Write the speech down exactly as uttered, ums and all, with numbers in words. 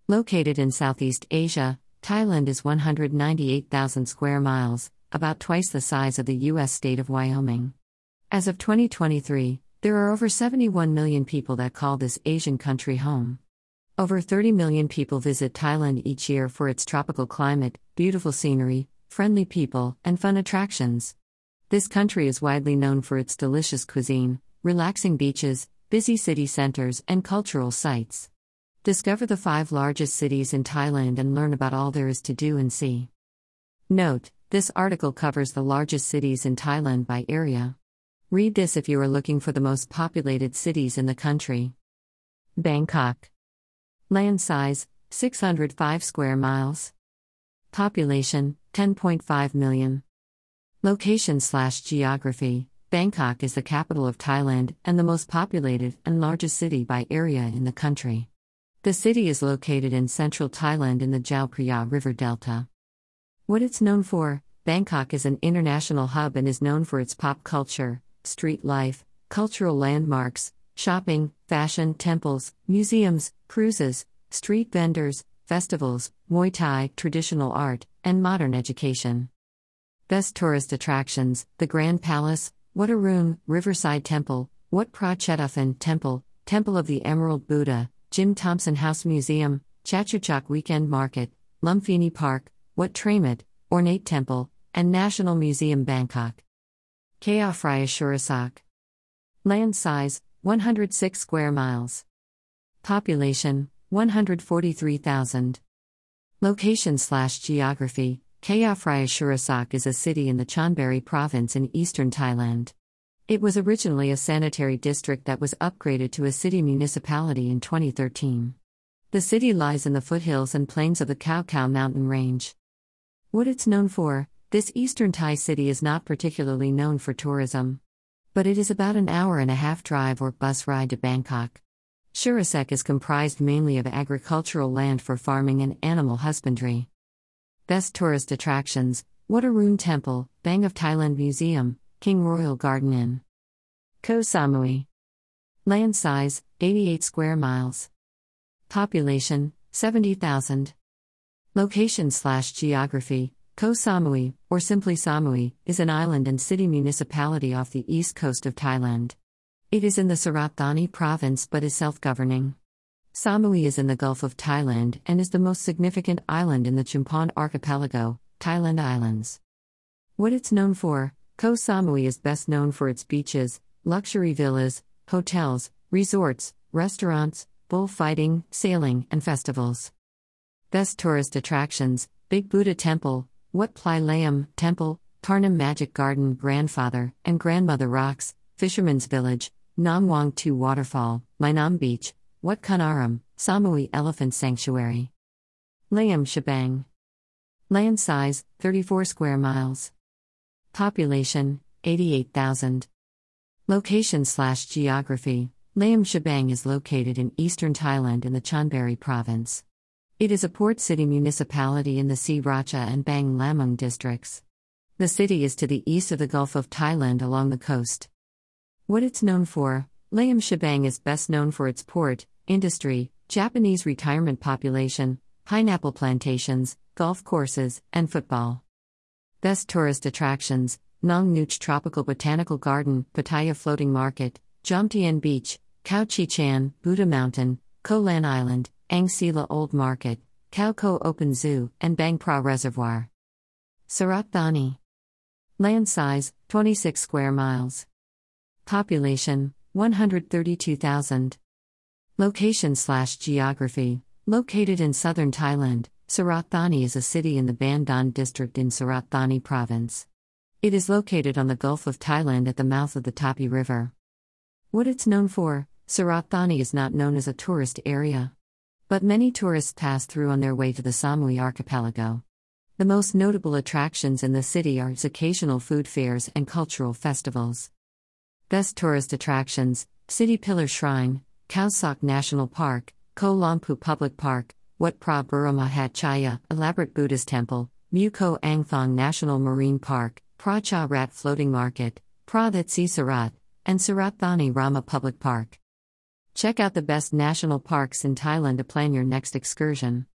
Located in Southeast Asia, Thailand is one hundred ninety-eight thousand square miles, about twice the size of the U S state of Wyoming. As of twenty twenty-three, there are over seventy-one million people that call this Asian country home. Over thirty million people visit Thailand each year for its tropical climate, beautiful scenery, friendly people, and fun attractions. This country is widely known for its delicious cuisine, relaxing beaches, busy city centers, and cultural sites. Discover the five largest cities in Thailand and learn about all there is to do and see. Note: this article covers the largest cities in Thailand by area. Read this if you are looking for the most populated cities in the country. Bangkok. Land size, six hundred five square miles. Population, ten point five million. Location slash geography. Bangkok is the capital of Thailand and the most populated and largest city by area in the country. The city is located in central Thailand in the Chao Phraya River Delta. What it's known for: Bangkok is an international hub and is known for its pop culture, street life, cultural landmarks, shopping, fashion, temples, museums, cruises, street vendors, festivals, Muay Thai, traditional art, and modern education. Best tourist attractions: the Grand Palace, Wat Arun, Riverside Temple, Wat Phra Chethuphan Temple, Temple of the Emerald Buddha, Jim Thompson House Museum, Chatuchak Weekend Market, Lumpini Park, Wat Tramat, Ornate Temple, and National Museum Bangkok. Chao Phraya Churasak. Land size, one hundred six square miles. Population, one hundred forty-three thousand. Location slash geography. Chao Phraya Churasak is a city in the Chonburi province in eastern Thailand. It was originally a sanitary district that was upgraded to a city municipality in twenty thirteen. The city lies in the foothills and plains of the Khao Khao mountain range. What it's known for: this eastern Thai city is not particularly known for tourism. But it is about an hour and a half drive or bus ride to Bangkok. Churasak is comprised mainly of agricultural land for farming and animal husbandry. Best tourist attractions: Wat Arun Temple, Bang of Thailand Museum, King Royal Garden Inn. Koh Samui. Land size, eighty-eight square miles. Population, seventy thousand. Location slash geography. Koh Samui, or simply Samui, is an island and city municipality off the east coast of Thailand. It is in the Surat Thani province but is self-governing. Samui is in the Gulf of Thailand and is the most significant island in the Chumphon Archipelago, Thailand Islands. What it's known for: Koh Samui is best known for its beaches, luxury villas, hotels, resorts, restaurants, bullfighting, sailing, and festivals. Best tourist attractions: Big Buddha Temple, Wat Plai Layam Temple, Tarnam Magic Garden, Grandfather and Grandmother Rocks, Fisherman's Village, Nam Wang two Waterfall, Mainam Beach, Wat Kunaram, Samui Elephant Sanctuary. Layam Shebang. Land size, thirty-four square miles. Population, eighty-eight thousand. Location slash geography. Layam Shebang is located in eastern Thailand in the Chonburi province. It is a port city municipality in the Sriracha and Bang Lamung districts. The city is to the east of the Gulf of Thailand along the coast. What it's known for: Layam Shebang is best known for its port, industry, Japanese retirement population, pineapple plantations, golf courses, and football. Best tourist attractions: Nong Nuch Tropical Botanical Garden, Pattaya Floating Market, Jomtien Beach, Khao Chi Chan, Buddha Mountain, Koh Lan Island, Ang Sila Old Market, Khao Koh Open Zoo, and Bang Phra Reservoir. Surat Thani. Land size, twenty-six square miles. Population, one hundred thirty-two thousand. Location slash geography. Located in southern Thailand, Surat Thani is a city in the Ban Don district in Surat Thani province. It is located on the Gulf of Thailand at the mouth of the Tapi River. What it's known for: Surat Thani is not known as a tourist area. But many tourists pass through on their way to the Samui archipelago. The most notable attractions in the city are its occasional food fairs and cultural festivals. Best tourist attractions: City Pillar Shrine, Khao Sok National Park, Koh Lampu Public Park, Wat Phra Buramahat Chaya, elaborate Buddhist temple, Mu Koh Ang Thong National Marine Park, Phra Cha Rat Floating Market, Phra That Si Surat, and Surat Thani Rama Public Park. Check out the best national parks in Thailand to plan your next excursion.